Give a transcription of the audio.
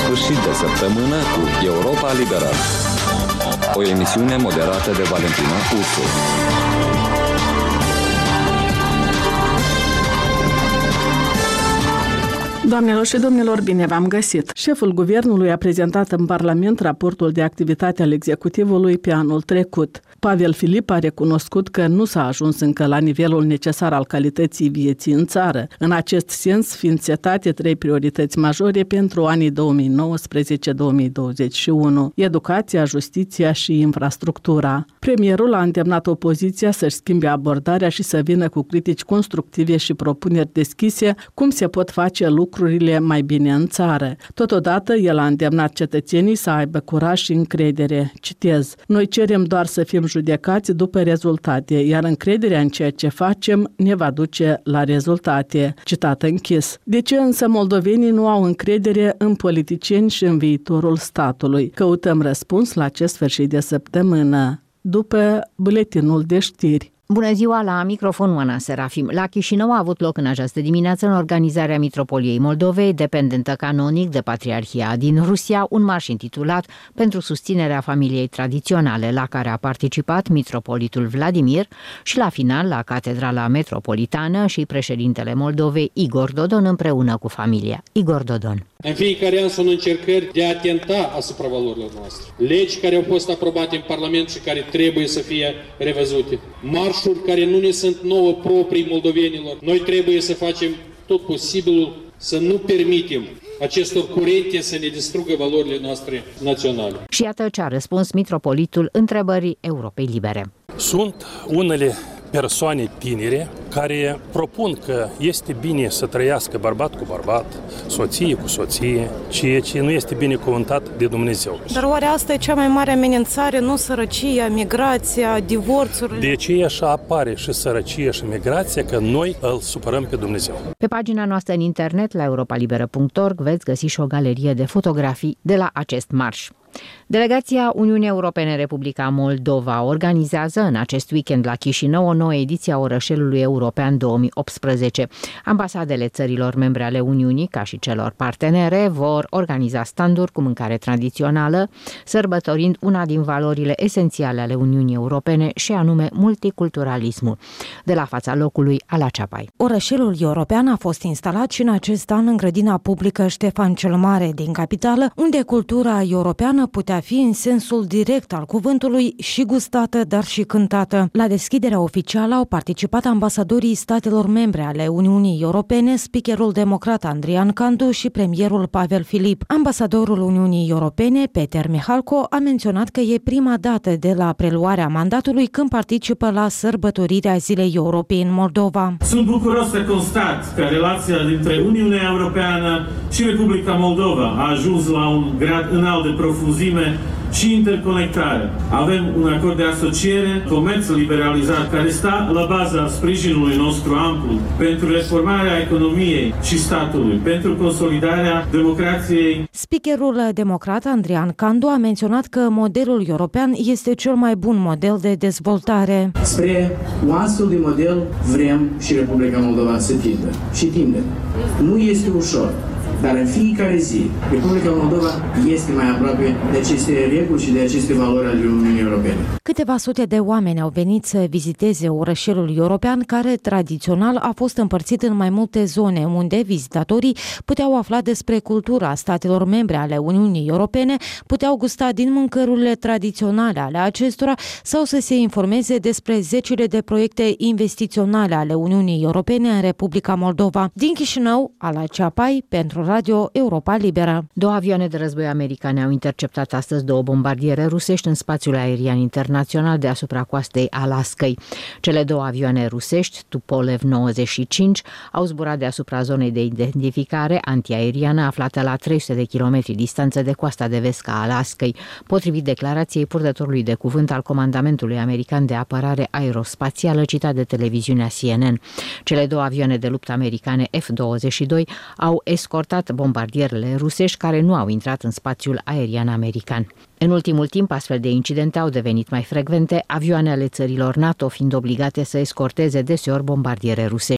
sfârșit de săptămână cu Europa Liberă. O emisiune moderată de Valentina Ursu. Doamnelor și domnilor, bine v-am găsit! Șeful guvernului a prezentat în Parlament raportul de activitate al executivului pe anul trecut. Pavel Filip a recunoscut că nu s-a ajuns încă la nivelul necesar al calității vieții în țară. În acest sens, fiind setate 3 priorități majore pentru anii 2019-2021: educația, justiția și infrastructura. Premierul a îndemnat opoziția să-și schimbe abordarea și să vină cu critici constructive și propuneri deschise cum se pot face lucrurile mai bine în țară. Totodată, el a îndemnat cetățenii să aibă curaj și încredere. Citez: noi cerem doar să fim judecați după rezultate, iar încrederea în ceea ce facem ne va duce la rezultate. Citat închis. De ce însă moldovenii nu au încredere în politicieni și în viitorul statului? Căutăm răspuns la acest sfârșit de săptămână, după buletinul de știri. Bună ziua, la microfon Oana Serafim. La Chișinău a avut loc în această dimineață, în organizarea Mitropoliei Moldovei, dependentă canonic de Patriarhia din Rusia, un marș intitulat Pentru susținerea familiei tradiționale, la care a participat mitropolitul Vladimir și la final la Catedrala Metropolitană și președintele Moldovei Igor Dodon împreună cu familia. Igor Dodon. În fiecare an sunt încercări de a atenta asupra valorilor noastre. Legi care au fost aprobate în Parlament și care trebuie să fie revăzute. Marșuri care nu ne sunt nouă proprii moldovenilor. Noi trebuie să facem tot posibilul să nu permitem acestor curente să ne distrugă valorile noastre naționale. Și iată ce a răspuns mitropolitul întrebării Europei Libere. Sunt unele persoane tinere care propun că este bine să trăiască bărbat cu bărbat, soție cu soție, ceea ce nu este binecuvântat de Dumnezeu. Dar oare asta e cea mai mare amenințare, nu sărăcia, migrația, divorțurile? De aceea așa apare și sărăcia și migrația, că noi îl supărăm pe Dumnezeu. Pe pagina noastră în internet, la europalibera.org, veți găsi și o galerie de fotografii de la acest marș. Delegația Uniunii Europene Republica Moldova organizează în acest weekend la Chișinău o nouă ediție a Orășelului European 2018. Ambasadele țărilor membre ale Uniunii, ca și celor partenere, vor organiza standuri cu mâncare tradițională, sărbătorind una din valorile esențiale ale Uniunii Europene, și anume multiculturalismul. De la fața locului, Ala Ceapai. Orășelul European a fost instalat și în acest an în grădina publică Ștefan cel Mare din capitală, unde cultura europeană putea fi în sensul direct al cuvântului și gustată, dar și cântată. La deschiderea oficială au participat ambasadorii statelor membre ale Uniunii Europene, speakerul democrat Andrian Candu și premierul Pavel Filip. Ambasadorul Uniunii Europene, Peter Mihalko, a menționat că e prima dată de la preluarea mandatului când participă la sărbătorirea Zilei Europei în Moldova. Sunt bucuros să constat că relația dintre Uniunea Europeană și Republica Moldova a ajuns la un grad înalt de profunzime și interconectare. Avem un acord de asociere, comerț liberalizat, care stă la baza sprijinului nostru amplu pentru reformarea economiei și statului, pentru consolidarea democrației. Speakerul democrat Andrian Candu a menționat că modelul european este cel mai bun model de dezvoltare. Spre un astfel de model vrem și Republica Moldova să tindă. Și tinde. Nu este ușor. Dar în fiecare zi, Republica Moldova este mai aproape de aceste reguli și de aceste valori ale Uniunii Europene. Câteva sute de oameni au venit să viziteze orășelul european, care tradițional a fost împărțit în mai multe zone, unde vizitatorii puteau afla despre cultura statelor membre ale Uniunii Europene, puteau gusta din mâncărurile tradiționale ale acestora sau să se informeze despre zecile de proiecte investiționale ale Uniunii Europene în Republica Moldova. Din Chișinău, Ala Ceapai, pentru Radio Europa Liberă. 2 avioane de război americane au interceptat astăzi 2 bombardiere rusești în spațiul aerian internațional deasupra coastei Alaskai. Cele 2 avioane rusești, Tupolev 95, au zburat deasupra zonei de identificare antiaeriană aflată la 300 de kilometri distanță de coasta de vest a Alaskai, potrivit declarației purtătorului de cuvânt al Comandamentului American de Apărare Aerospațială citat de televiziunea CNN. Cele 2 avioane de luptă americane F-22 au escortat bombardierele rusești care nu au intrat în spațiul aerian american. În ultimul timp, astfel de incidente au devenit mai frecvente, avioane ale țărilor NATO fiind obligate să escorteze deseori bombardiere rusești.